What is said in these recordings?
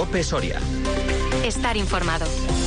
COPE Soria. Estar informado.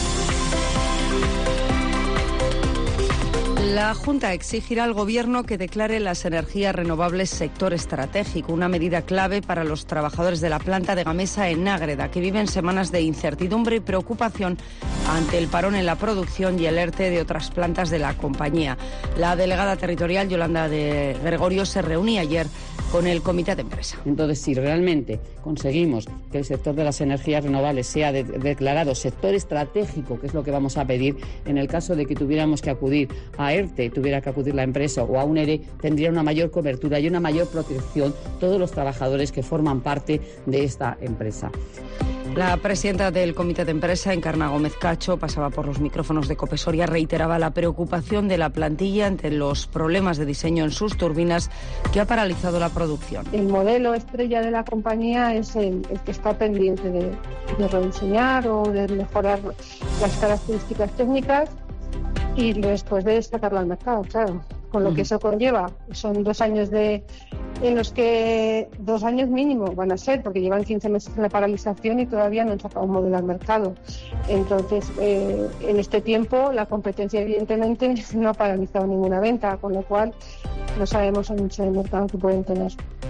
La Junta exigirá al Gobierno que declare las energías renovables sector estratégico, una medida clave para los trabajadores de la planta de Gamesa en Ágreda, que viven semanas de incertidumbre y preocupación ante el parón en la producción y el ERTE de otras plantas de la compañía. La delegada territorial, Yolanda de Gregorio, se reunía ayer con el comité de empresa. Entonces, si realmente conseguimos que el sector de las energías renovables sea declarado sector estratégico, que es lo que vamos a pedir, en el caso de que tuviéramos que acudir a ERTE, tuviera que acudir la empresa o a un ERE, tendría una mayor cobertura y una mayor protección todos los trabajadores que forman parte de esta empresa. La presidenta del comité de empresa, Encarna Gómez Cacho, pasaba por los micrófonos de COPE Soria, reiteraba la preocupación de la plantilla ante los problemas de diseño en sus turbinas que ha paralizado la producción. El modelo estrella de la compañía es el que está pendiente de rediseñar o de mejorar las características técnicas y después de sacarlo al mercado, claro. Con lo que eso conlleva. Son 2 años en los que 2 años mínimo van a ser, porque llevan 15 meses en la paralización y todavía no han sacado un modelo al mercado. Entonces, en este tiempo, la competencia evidentemente no ha paralizado ninguna venta, con lo cual no sabemos el nicho de mercado que pueden tener.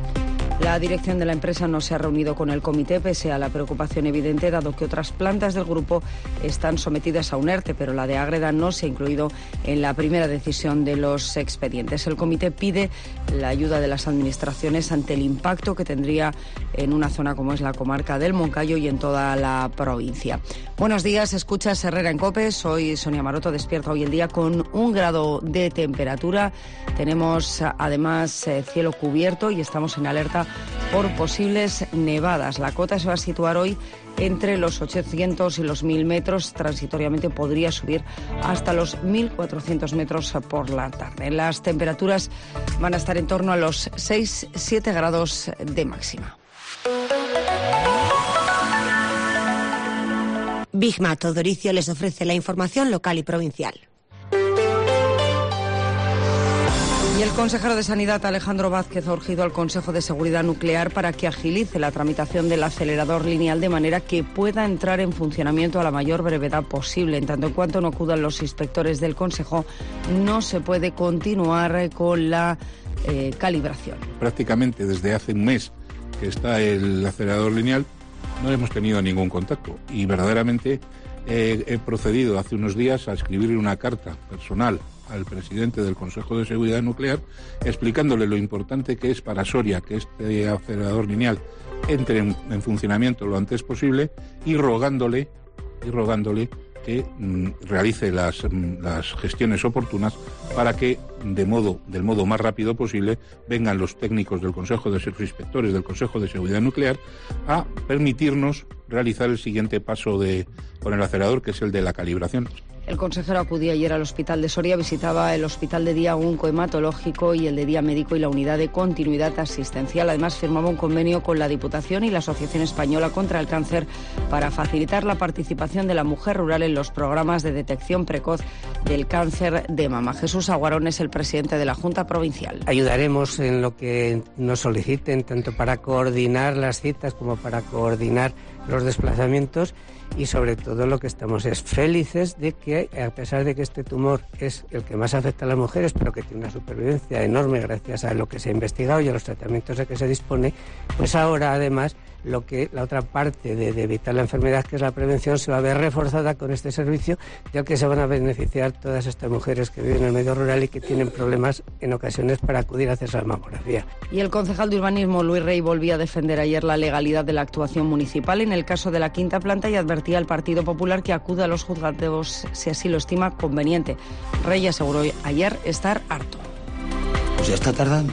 La dirección de la empresa no se ha reunido con el comité pese a la preocupación evidente, dado que otras plantas del grupo están sometidas a un ERTE, pero la de Ágreda no se ha incluido en la primera decisión de los expedientes. El comité pide la ayuda de las administraciones ante el impacto que tendría en una zona como es la comarca del Moncayo y en toda la provincia. Buenos días, escuchas Herrera en COPE, soy Sonia Maroto, despierta hoy el día con 1 grado de temperatura. Tenemos además cielo cubierto y estamos en alerta por posibles nevadas. La cota se va a situar hoy entre los 800 y los 1.000 metros. Transitoriamente podría subir hasta los 1.400 metros por la tarde. Las temperaturas van a estar en torno a los 6-7 grados de máxima. Bigma Todoricio les ofrece la información local y provincial. Y el consejero de Sanidad, Alejandro Vázquez, ha urgido al Consejo de Seguridad Nuclear para que agilice la tramitación del acelerador lineal de manera que pueda entrar en funcionamiento a la mayor brevedad posible. En tanto en cuanto no acudan los inspectores del Consejo, no se puede continuar con la calibración. Prácticamente desde hace un mes que está el acelerador lineal, no hemos tenido ningún contacto y verdaderamente he procedido hace unos días a escribirle una carta personal al presidente del Consejo de Seguridad Nuclear, explicándole lo importante que es para Soria que este acelerador lineal entre en funcionamiento lo antes posible y rogándole que realice las gestiones oportunas para que del modo más rápido posible vengan los técnicos del Consejo de los inspectores del Consejo de Seguridad Nuclear a permitirnos realizar el siguiente paso con el acelerador, que es el de la calibración. El consejero acudía ayer al hospital de Soria, visitaba el hospital de día oncohematológico y el de día médico y la unidad de continuidad asistencial. Además, firmaba un convenio con la Diputación y la Asociación Española contra el Cáncer para facilitar la participación de la mujer rural en los programas de detección precoz del cáncer de mama. Jesús Aguarón es el presidente de la Junta Provincial. Ayudaremos en lo que nos soliciten, tanto para coordinar las citas como para coordinar los desplazamientos, y sobre todo lo que estamos es felices de que, a pesar de que este tumor es el que más afecta a las mujeres, pero que tiene una supervivencia enorme gracias a lo que se ha investigado y a los tratamientos de que se dispone, pues ahora además la otra parte de evitar la enfermedad, que es la prevención, se va a ver reforzada con este servicio, ya que se van a beneficiar todas estas mujeres que viven en el medio rural y que tienen problemas en ocasiones para acudir a hacerse la mamografía. Y el concejal de urbanismo, Luis Rey, volvía a defender ayer la legalidad de la actuación municipal en el caso de la quinta planta y advertía al Partido Popular que acuda a los juzgados si así lo estima conveniente. Rey aseguró ayer estar harto. Pues ya está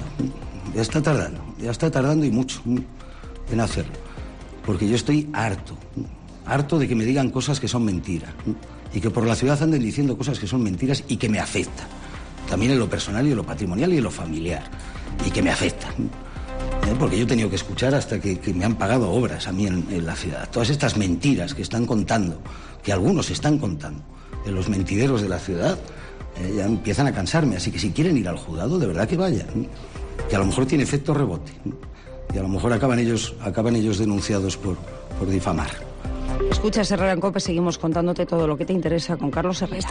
tardando y mucho en hacerlo, porque yo estoy harto de que me digan cosas que son mentiras y que por la ciudad anden diciendo cosas que son mentiras y que me afectan, también en lo personal y en lo patrimonial y en lo familiar, y que me afectan, porque yo he tenido que escuchar hasta que me han pagado obras a mí en la ciudad. Todas estas mentiras que están contando, que algunos están contando en los mentideros de la ciudad, ya empiezan a cansarme, así que si quieren ir al juzgado, de verdad que vayan, que a lo mejor tiene efecto rebote. Y a lo mejor acaban ellos denunciados por difamar. Escuchas Herrera en COPE, seguimos contándote todo lo que te interesa con Carlos Herrera.